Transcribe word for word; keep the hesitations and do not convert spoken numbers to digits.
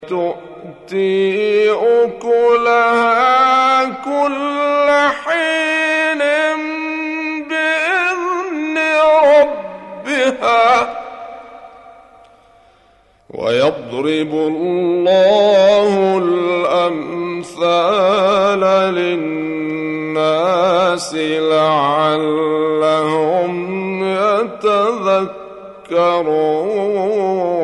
تؤتي أكلها كل حين بإذن ربها ويضرب الله الأمثال للناس لعلهم يتذكرون.